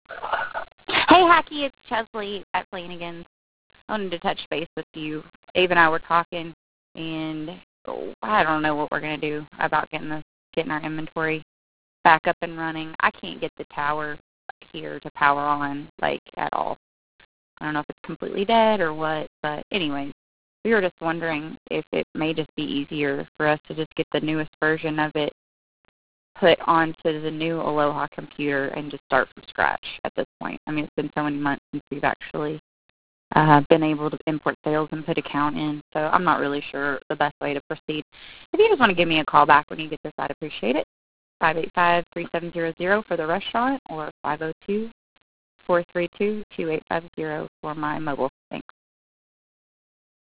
Hey, Hacky, it's Chesley at Flanagan's. I wanted to touch base with you. Abe and I were talking, and I don't know what we're going to do about getting our inventory back up and running. I can't get the tower here to power on, at all. I don't know if it's completely dead or what, but anyways, we were just wondering if it may just be easier for us to just get the newest version of it put onto the new Aloha computer and just start from scratch at this point. I mean, it's been so many months since we've actually been able to import sales and put account in, so I'm not really sure the best way to proceed. If you just want to give me a call back when you get this, I'd appreciate it. 585-3700 for the restaurant or 502-432-2850 for my mobile. Thanks.